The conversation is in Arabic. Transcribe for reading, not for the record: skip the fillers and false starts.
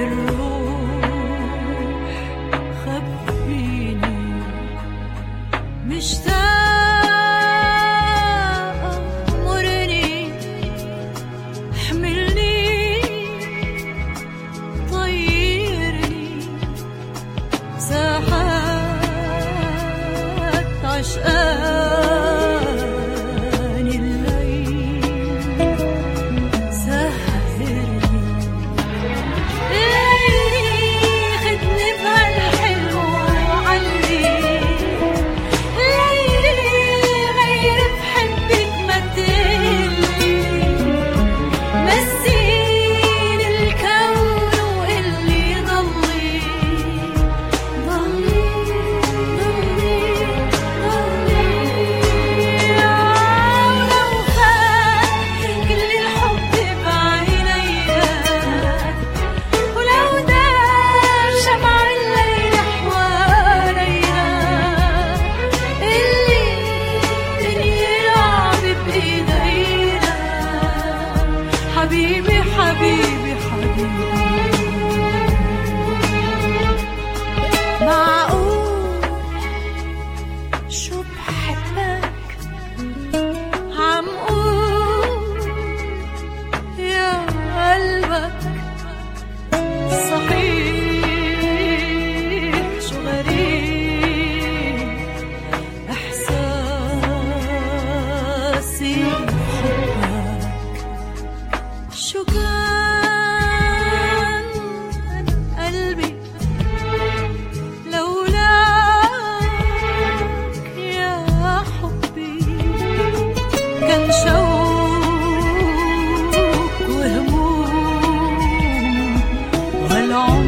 الروح خبيني مشتاقة مرني حملني طيرني ساحات عشقان الليل سهرني خدني بهالحلو وعلي ليلي غير بحبك ما تقلي مسين الكون وقلي ضلي ضلي ضلي ضلي ولو فات كل الحب بعينيا ولو دار شمع الليل حواليا اللي الدنيا لعب بإيدينا حبيبي حبيبي حبيبي معقول شو بحبك عم قول يا قلبك صحيح شو غريب إحساسي بحبك شو كان قلبي لولاك يا حبي كان شوق وهموم والعمر